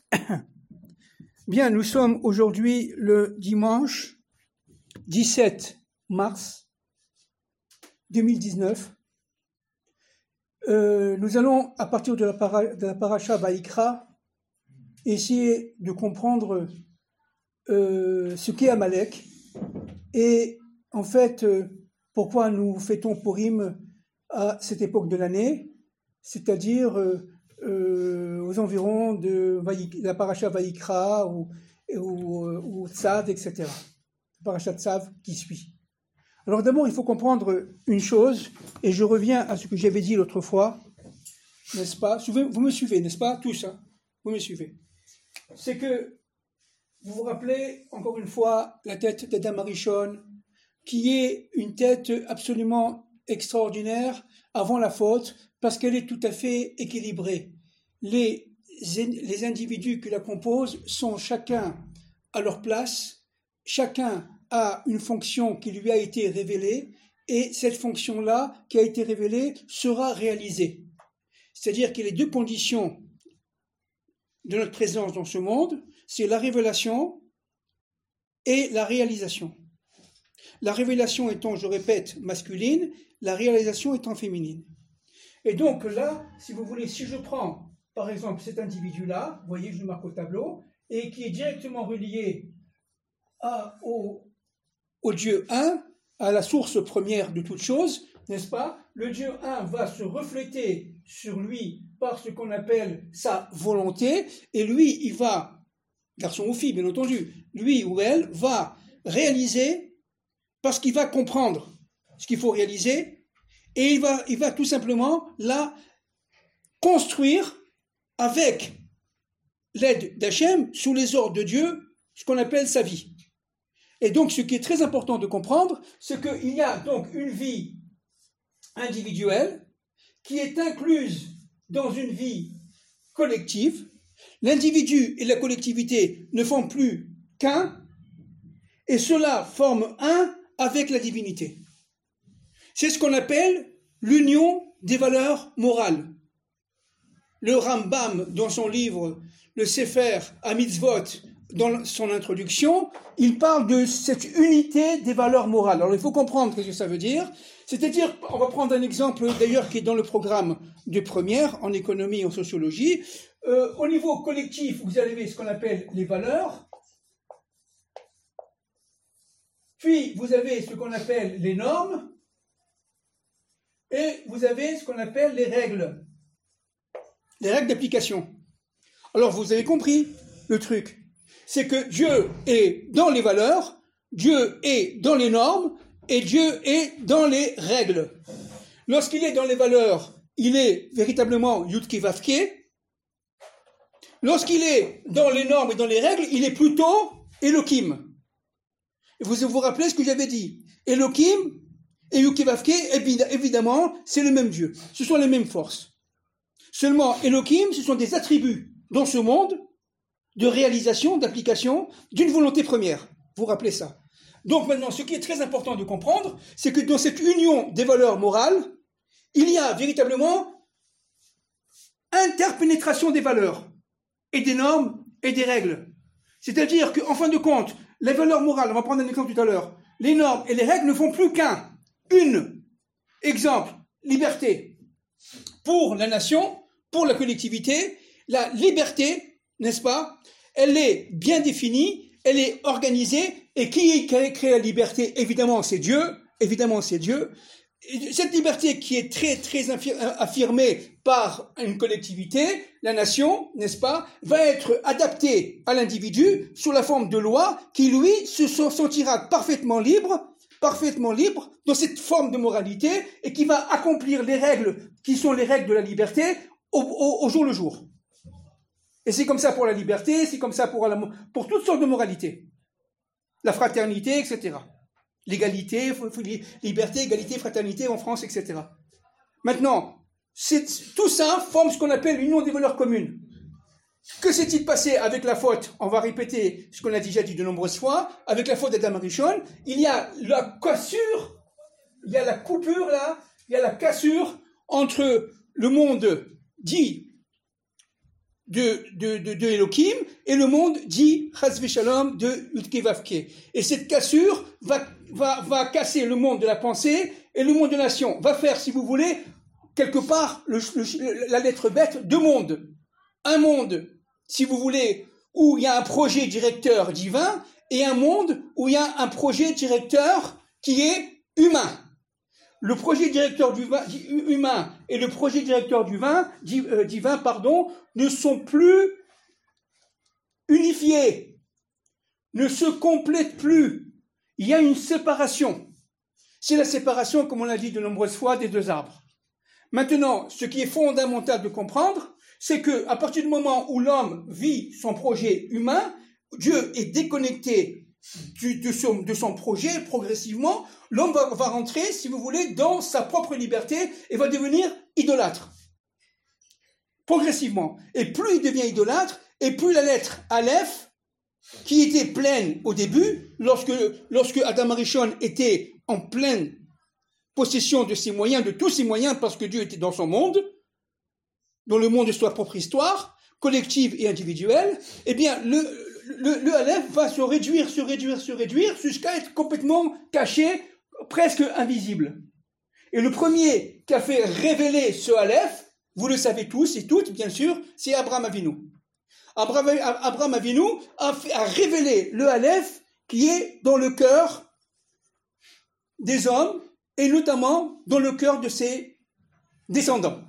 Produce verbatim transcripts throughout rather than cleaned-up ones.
Bien, nous sommes aujourd'hui le dimanche dix-sept mars deux mille dix-neuf. Euh, nous allons, à partir de la, para, de la paracha Vaïkra, essayer de comprendre euh, ce qu'est Amalek et en fait euh, pourquoi nous fêtons Purim à cette époque de l'année, c'est-à-dire euh, euh, aux environs de, Vaïk, de la paracha Vaïkra ou, ou, ou Tzav, et cetera. La paracha Tzav qui suit. Alors d'abord, il faut comprendre une chose, et je reviens à ce que j'avais dit l'autre fois, n'est-ce pas? Vous me suivez, n'est-ce pas? Tous, hein? Vous me suivez. C'est que, vous vous rappelez, encore une fois, la tête d'Adam Arishon, qui est une tête absolument extraordinaire avant la faute, parce qu'elle est tout à fait équilibrée. Les, les individus qui la composent sont chacun à leur place, chacun a une fonction qui lui a été révélée, et cette fonction-là, qui a été révélée, sera réalisée. C'est-à-dire que les deux conditions de notre présence dans ce monde, c'est la révélation et la réalisation. La révélation étant, je répète, masculine, la réalisation étant féminine. Et donc là, si vous voulez, si je prends, par exemple, cet individu-là, vous voyez, je le marque au tableau, et qui est directement relié à, au, au Dieu un, à la source première de toute chose, n'est-ce pas? Le Dieu un va se refléter sur lui par ce qu'on appelle sa volonté, et lui, il va, garçon ou fille, bien entendu, lui ou elle va réaliser parce qu'il va comprendre ce qu'il faut réaliser, et il va, il va tout simplement là construire avec l'aide d'Hachem, sous les ordres de Dieu, ce qu'on appelle sa vie. Et donc, ce qui est très important de comprendre, c'est qu'il y a donc une vie individuelle qui est incluse dans une vie collective. L'individu et la collectivité ne font plus qu'un, et cela forme un avec la divinité. C'est ce qu'on appelle l'union des valeurs morales. Le Rambam, dans son livre, le Sefer HaMitzvot, dans son introduction, il parle de cette unité des valeurs morales. Alors il faut comprendre ce que ça veut dire. C'est-à-dire, on va prendre un exemple d'ailleurs qui est dans le programme de première, en économie et en sociologie. Euh, au niveau collectif, vous avez ce qu'on appelle les valeurs. Puis, vous avez ce qu'on appelle les normes. Et vous avez ce qu'on appelle les règles. Les règles d'application. Alors, vous avez compris le truc. C'est que Dieu est dans les valeurs, Dieu est dans les normes, et Dieu est dans les règles. Lorsqu'il est dans les valeurs, il est véritablement Yudke Vavke. Lorsqu'il est dans les normes et dans les règles, il est plutôt Elohim. Vous vous rappelez ce que j'avais dit? Elohim et Yudke Vavke, évidemment, c'est le même Dieu. Ce sont les mêmes forces. Seulement, Elohim, ce sont des attributs dans ce monde de réalisation, d'application d'une volonté première. Vous vous rappelez ça? Donc maintenant, ce qui est très important de comprendre, c'est que dans cette union des valeurs morales, il y a véritablement interpénétration des valeurs et des normes et des règles. C'est-à-dire qu'en fin de compte, les valeurs morales, on va prendre un exemple tout à l'heure, les normes et les règles ne font plus qu'un. Une. Exemple, liberté. Pour la nation, pour la collectivité, la liberté, n'est-ce pas, elle est bien définie, elle est organisée, et qui crée la liberté? Évidemment, c'est Dieu, évidemment, c'est Dieu. Cette liberté qui est très, très affirmée par une collectivité, la nation, n'est-ce pas, va être adaptée à l'individu sous la forme de loi qui, lui, se sentira parfaitement libre, parfaitement libre dans cette forme de moralité et qui va accomplir les règles qui sont les règles de la liberté au, au, au jour le jour. Et c'est comme ça pour la liberté, c'est comme ça pour, la, pour toutes sortes de moralités. La fraternité, et cetera. L'égalité, liberté, égalité, fraternité en France, et cetera. Maintenant, c'est, tout ça forme ce qu'on appelle l'union des valeurs communes. Que s'est-il passé avec la faute? On va répéter ce qu'on a déjà dit de nombreuses fois. Avec la faute d'Adam Arishon, il y a la cassure, il y a la coupure là, il y a la cassure entre le monde dit de, de, de, de Elohim, et le monde dit Chas v'Shalom de Yudke Vavke. Et cette cassure va, va, va casser le monde de la pensée et le monde de nation. Va faire, si vous voulez, quelque part, le, le, la lettre bête, deux mondes. Un monde, si vous voulez, où il y a un projet directeur divin, et un monde où il y a un projet directeur qui est humain. Le projet directeur du vin, humain et le projet directeur du vin, euh, divin pardon, ne sont plus unifiés, ne se complètent plus. Il y a une séparation. C'est la séparation, comme on l'a dit de nombreuses fois, des deux arbres. Maintenant, ce qui est fondamental de comprendre, c'est que à partir du moment où l'homme vit son projet humain, Dieu est déconnecté du, de, son, de son projet progressivement. L'homme va, va rentrer, si vous voulez, dans sa propre liberté et va devenir idolâtre. Progressivement. Et plus il devient idolâtre, et plus la lettre Aleph, qui était pleine au début, lorsque, lorsque Adam Arishon était en pleine possession de ses moyens, de tous ses moyens, parce que Dieu était dans son monde, dont le monde est sa propre histoire, collective et individuelle, eh bien, le, le, le Aleph va se réduire, se réduire, se réduire, jusqu'à être complètement caché, presque invisible. Et le premier qui a fait révéler ce Aleph, vous le savez tous et toutes, bien sûr, c'est Abraham Avinu. Abraham, Abraham Avinu a, fait, a révélé le Aleph qui est dans le cœur des hommes, et notamment dans le cœur de ses descendants.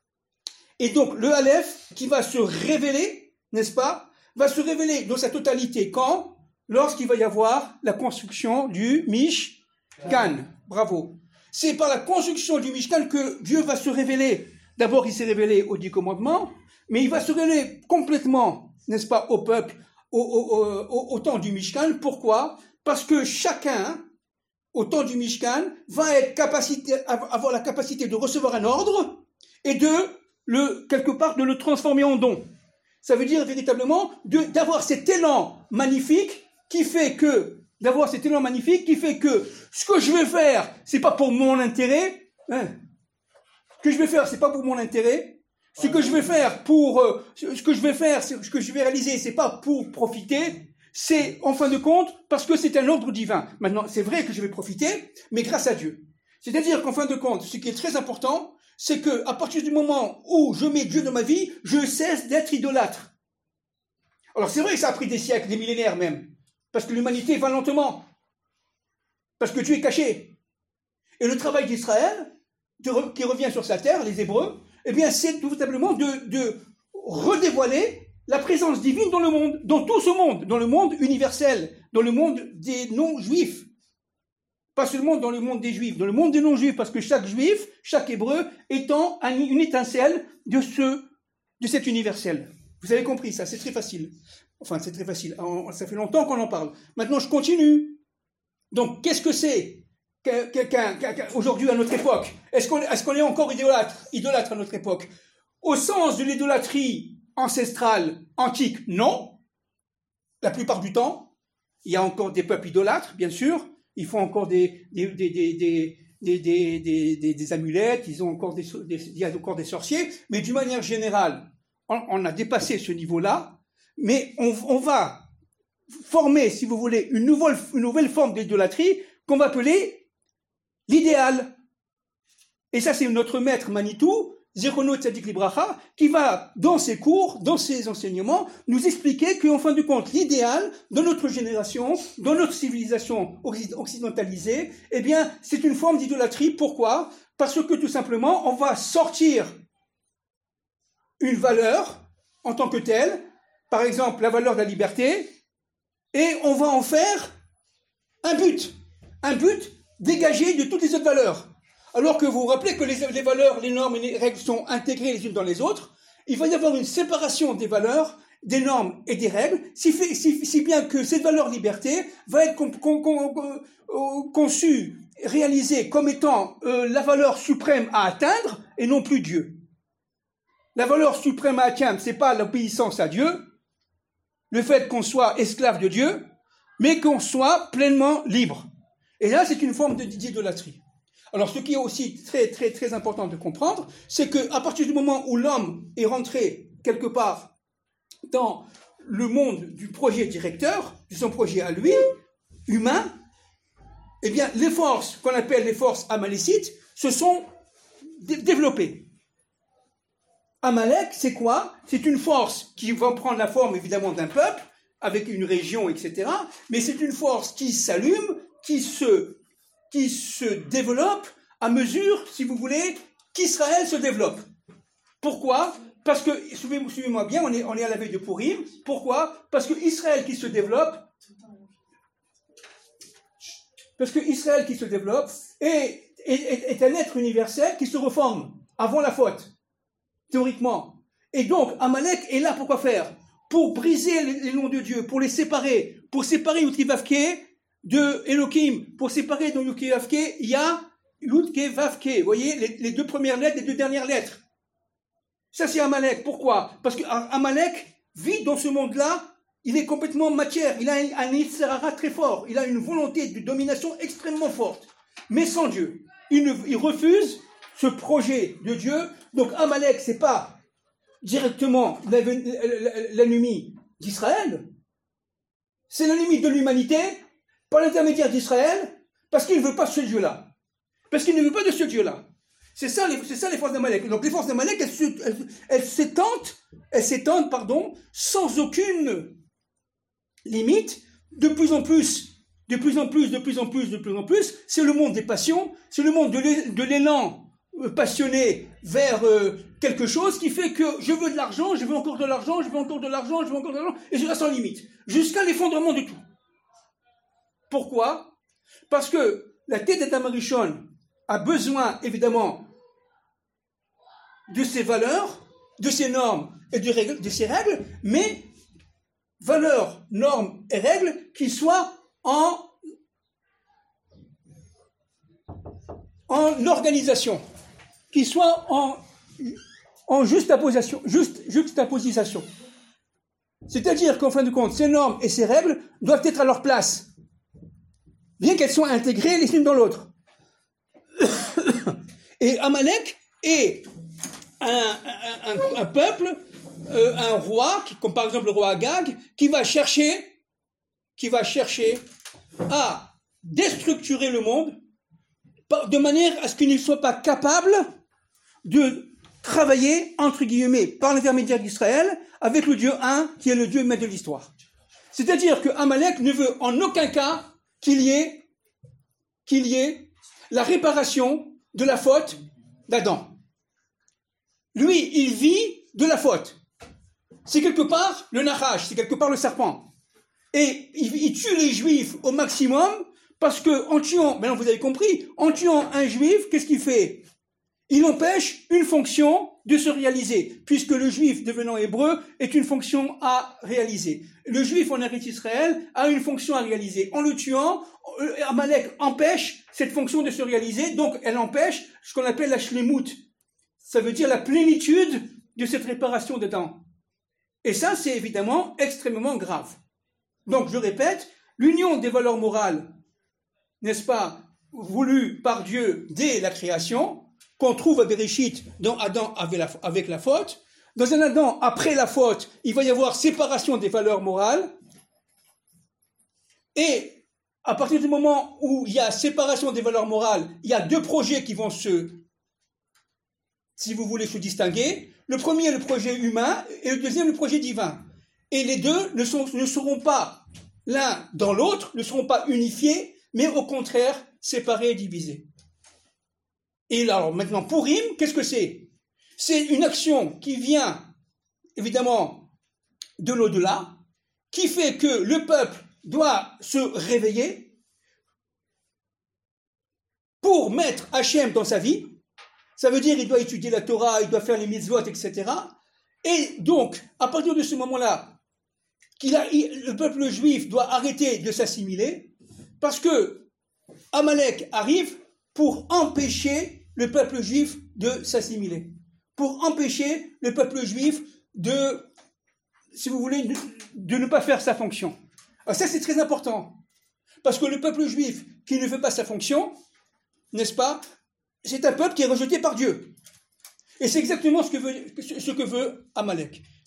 Et donc, le Aleph qui va se révéler, n'est-ce pas, va se révéler dans sa totalité. Quand? Lorsqu'il va y avoir la construction du Mishkan. Bravo. C'est par la construction du Mishkan que Dieu va se révéler. D'abord, il s'est révélé aux dix commandements, mais il va se révéler complètement, n'est-ce pas, au peuple, au, au, au, au temps du Mishkan. Pourquoi? Parce que chacun, au temps du Mishkan, va être capacité, avoir la capacité de recevoir un ordre et de le, quelque part, de le transformer en don. Ça veut dire véritablement de, d'avoir cet élan magnifique qui fait que, d'avoir cet élan magnifique qui fait que ce que je vais faire, c'est pas pour mon intérêt, hein. Ce que je vais faire, c'est pas pour mon intérêt. Ce que je vais faire pour, euh, ce que je vais faire, ce que je vais réaliser, c'est pas pour profiter. C'est, en fin de compte, parce que c'est un ordre divin. Maintenant, c'est vrai que je vais profiter, mais grâce à Dieu. C'est-à-dire qu'en fin de compte, ce qui est très important, c'est que, à partir du moment où je mets Dieu dans ma vie, je cesse d'être idolâtre. Alors, c'est vrai que ça a pris des siècles, des millénaires même. Parce que l'humanité va lentement. Parce que Dieu est caché. Et le travail d'Israël, qui revient sur sa terre, les Hébreux, eh bien, c'est tout simplement de, de redévoiler la présence divine dans le monde, dans tout ce monde, dans le monde universel, dans le monde des non-juifs. Pas seulement dans le monde des juifs, dans le monde des non-juifs, parce que chaque juif, chaque hébreu, étant un, une étincelle de ce, de cet universel. Vous avez compris ça, c'est très facile. Enfin, c'est très facile. Ça fait longtemps qu'on en parle. Maintenant, je continue. Donc, qu'est-ce que c'est qu'un, qu'un, qu'un, aujourd'hui à notre époque? Est-ce qu'on, est-ce qu'on est encore idolâtre, idolâtre à notre époque? Au sens de l'idolâtrie ancestrale, antique, non. La plupart du temps, il y a encore des peuples idolâtres, bien sûr. Ils font encore des, des, des, des, des, des, des, des, des, des amulettes, ils ont encore des, des, il y a encore des sorciers, mais d'une manière générale, on, on a dépassé ce niveau-là, mais on, on va former, si vous voulez, une nouvelle, une nouvelle forme d'idolâtrie qu'on va appeler l'idéal. Et ça, c'est notre maître Manitou, Zichrono Tzadik Libracha, qui va, dans ses cours, dans ses enseignements, nous expliquer qu'en fin de compte, l'idéal, dans notre génération, dans notre civilisation occidentalisée, eh bien, c'est une forme d'idolâtrie. Pourquoi? Parce que, tout simplement, on va sortir une valeur en tant que telle, par exemple, la valeur de la liberté, et on va en faire un but. Un but dégagé de toutes les autres valeurs. Alors que vous vous rappelez que les, les valeurs, les normes et les règles sont intégrées les unes dans les autres, il va y avoir une séparation des valeurs, des normes et des règles, si, fait, si, si bien que cette valeur liberté va être con, con, con, con, conçue, réalisée comme étant euh, la valeur suprême à atteindre et non plus Dieu. La valeur suprême à atteindre, c'est pas l'obéissance à Dieu, le fait qu'on soit esclave de Dieu, mais qu'on soit pleinement libre. Et là, c'est une forme de, d'idolâtrie. Alors, ce qui est aussi très, très, très important de comprendre, c'est qu'à partir du moment où l'homme est rentré quelque part dans le monde du projet directeur, de son projet à lui, humain, eh bien, les forces qu'on appelle les forces amalécites se sont dé- développées. Amalek, c'est quoi? C'est une force qui va prendre la forme, évidemment, d'un peuple, avec une région, et cetera, mais c'est une force qui s'allume, qui se, qui se développe à mesure, si vous voulez, qu'Israël se développe. Pourquoi? Parce que, suivez- suivez-moi bien, on est, on est à la veille de Pourim. Pourquoi? Parce que Israël qui se développe, parce que Israël qui se développe est, est, est un être universel qui se reforme avant la faute, théoriquement. Et donc, Amalek est là pour quoi faire? Pour briser les, les noms de Dieu, pour les séparer, pour séparer Yud-Kei-Vav-Kei de Elohim, pour séparer dans Yud-Kei-Vav-Kei, il y a Yud-Kei-Vav-Kei. Vous voyez, les, les deux premières lettres, les deux dernières lettres. Ça, c'est Amalek. Pourquoi? Parce que Amalek vit dans ce monde-là, il est complètement matière, il a un, un Yitzhara très fort, il a une volonté de domination extrêmement forte, mais sans Dieu. Il, ne, il refuse ce projet de Dieu. Donc Amalek, c'est pas directement l'ennemi d'Israël, c'est l'ennemi de l'humanité par l'intermédiaire d'Israël, parce qu'il ne veut pas ce Dieu-là. Parce qu'il ne veut pas de ce Dieu-là. C'est ça, les, c'est ça les forces d'Amalek. Donc les forces d'Amalek, elles, elles, elles s'étendent, elles s'étendent, pardon, sans aucune limite, de plus en plus, de plus en plus, de plus en plus, de plus en plus. C'est le monde des passions, c'est le monde de l'élan passionné vers euh, quelque chose qui fait que je veux de l'argent, je veux encore de l'argent, je veux encore de l'argent, je veux encore de l'argent, et je reste sans limite, jusqu'à l'effondrement de tout. Pourquoi? Parce que la tête d'Adam Rishon a besoin, évidemment, de ses valeurs, de ses normes et de, règles, de ses règles, mais valeurs, normes et règles qui soient en, en organisation, qui soient en, en juxtaposition, juste, juxtaposition. C'est-à-dire qu'en fin de compte, ces normes et ces règles doivent être à leur place, bien qu'elles soient intégrées les unes dans l'autre. Et Amalek est un, un, un, un peuple, euh, un roi, qui, comme par exemple le roi Agag, qui va chercher, qui va chercher à déstructurer le monde de manière à ce qu'il ne soit pas capable de travailler, entre guillemets, par l'intermédiaire d'Israël, avec le Dieu un, qui est le Dieu maître de l'histoire. C'est-à-dire que Amalek ne veut en aucun cas qu'il y ait, qu'il y ait la réparation de la faute d'Adam. Lui, il vit de la faute. C'est quelque part le Nachash, c'est quelque part le serpent. Et il, il tue les Juifs au maximum, parce que en tuant, maintenant vous avez compris, en tuant un Juif, qu'est-ce qu'il fait? Il empêche une fonction de se réaliser, puisque le Juif devenant hébreu est une fonction à réaliser. Le Juif en Eretz Israël a une fonction à réaliser. En le tuant, Amalek empêche cette fonction de se réaliser, donc elle empêche ce qu'on appelle la shlemut. Ça veut dire la plénitude de cette réparation d'Adam. Et ça, c'est évidemment extrêmement grave. Donc, je répète, l'union des valeurs morales, n'est-ce pas, voulue par Dieu dès la création, qu'on trouve à Bereshit dans Adam avec la, avec la faute. Dans un Adam, après la faute, il va y avoir séparation des valeurs morales. Et à partir du moment où il y a séparation des valeurs morales, il y a deux projets qui vont se, si vous voulez, se distinguer. Le premier, le projet humain, et le deuxième, le projet divin. Et les deux ne, sont, ne seront pas l'un dans l'autre, ne seront pas unifiés, mais au contraire, séparés et divisés. Et alors, maintenant, Pourim, qu'est-ce que c'est? C'est une action qui vient, évidemment, de l'au-delà, qui fait que le peuple doit se réveiller pour mettre Hachem dans sa vie. Ça veut dire il doit étudier la Torah, il doit faire les mitzvot, et cetera. Et donc, à partir de ce moment-là, qu'il a, il, le peuple juif doit arrêter de s'assimiler, parce que Amalek arrive pour empêcher le peuple juif de s'assimiler, pour empêcher le peuple juif de, si vous voulez, de, de ne pas faire sa fonction. Alors ça, c'est très important, parce que le peuple juif qui ne fait pas sa fonction, n'est-ce pas, c'est un peuple qui est rejeté par Dieu. Et c'est exactement ce que veut, ce que veut Amalek.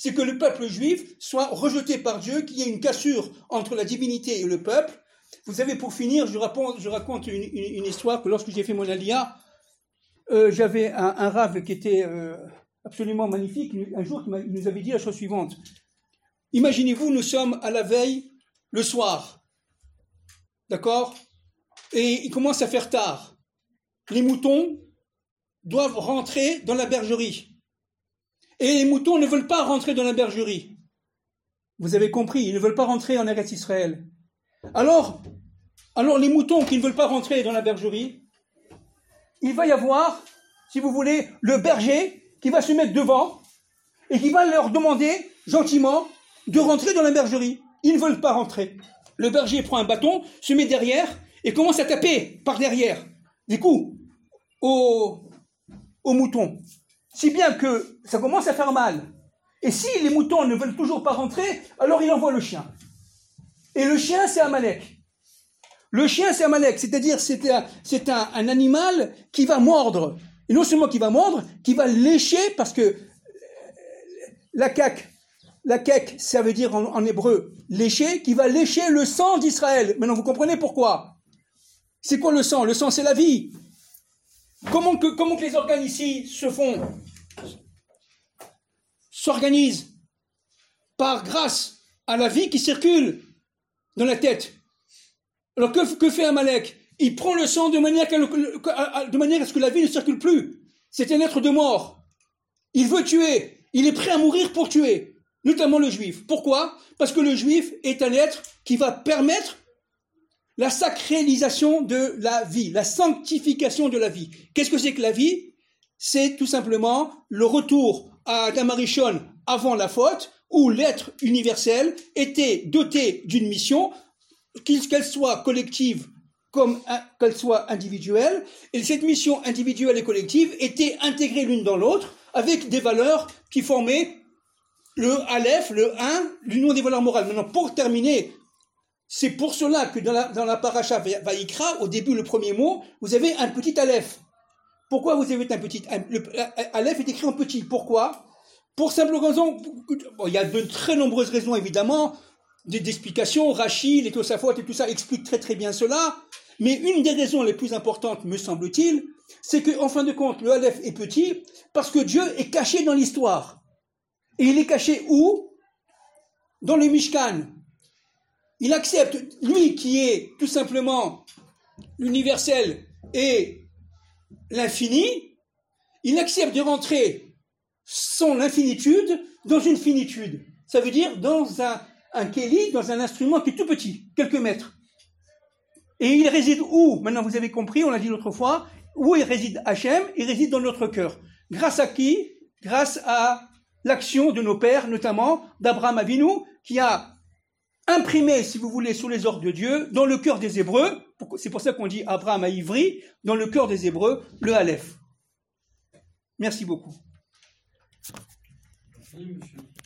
c'est que le peuple juif soit rejeté par Dieu, qu'il y ait une cassure entre la divinité et le peuple. Vous savez, pour finir, je raconte, je raconte une, une, une histoire que lorsque j'ai fait mon alia, euh, j'avais un, un rave qui était euh, absolument magnifique. Un jour, il nous avait dit la chose suivante. Imaginez-vous, nous sommes à la veille, le soir, d'accord? Et il commence à faire tard. Les moutons doivent rentrer dans la bergerie. Et les moutons ne veulent pas rentrer dans la bergerie. Vous avez compris, ils ne veulent pas rentrer en Eretz Israël. Alors, alors les moutons qui ne veulent pas rentrer dans la bergerie, il va y avoir, si vous voulez, le berger qui va se mettre devant et qui va leur demander gentiment de rentrer dans la bergerie. Ils ne veulent pas rentrer. Le berger prend un bâton, se met derrière et commence à taper par derrière des coups aux, aux moutons. Si bien que ça commence à faire mal. Et si les moutons ne veulent toujours pas rentrer, alors il envoie le chien. Et le chien, c'est Amalek. Le chien, c'est Amalek, c'est-à-dire c'est un, c'est un, un animal qui va mordre. Et non seulement qui va mordre, qui va lécher, parce que la caque, la caque, ça veut dire en, en hébreu lécher, qui va lécher le sang d'Israël. Maintenant, vous comprenez pourquoi? C'est quoi le sang? Le sang, c'est la vie. Comment que, comment que les organes ici se font, s'organisent par grâce à la vie qui circule dans la tête. Alors que, que fait Amalek? Il prend le sang de manière, de manière à ce que la vie ne circule plus. C'est un être de mort. Il veut tuer. Il est prêt à mourir pour tuer, notamment le juif. Pourquoi? Parce que le juif est un être qui va permettre la sacralisation de la vie, la sanctification de la vie. Qu'est-ce que c'est que la vie? C'est tout simplement le retour à Adam Arishon avant la faute, où l'être universel était doté d'une mission, qu'elle soit collective comme qu'elle soit individuelle, et cette mission individuelle et collective était intégrée l'une dans l'autre avec des valeurs qui formaient le Aleph, le un, l'union des valeurs morales. Maintenant, pour terminer, c'est pour cela que dans la, dans la paracha Vaïkra, au début, le premier mot, vous avez un petit Aleph. Pourquoi vous avez un petit un, le, Aleph est écrit en petit. Pourquoi? Pour simple raison, bon, il y a de très nombreuses raisons, évidemment, d'explications, Rachid, les Tosafot et tout ça expliquent très très bien cela, mais une des raisons les plus importantes, me semble-t-il, c'est qu'en fin de compte, le Aleph est petit parce que Dieu est caché dans l'histoire. Et il est caché où? Dans le Mishkan. Il accepte, lui qui est tout simplement l'universel et l'infini, il accepte de rentrer son infinitude dans une finitude. Ça veut dire dans un, un kéli, dans un instrument qui est tout petit, quelques mètres. Et il réside où? Maintenant vous avez compris, on l'a dit l'autre fois, où il réside Hachem? Il réside dans notre cœur. Grâce à qui? Grâce à l'action de nos pères, notamment d'Abraham Avinu, qui a imprimé, si vous voulez, sous les ordres de Dieu, dans le cœur des Hébreux, c'est pour ça qu'on dit Abraham à Ivry, dans le cœur des Hébreux, le Aleph. Merci beaucoup. Merci, monsieur.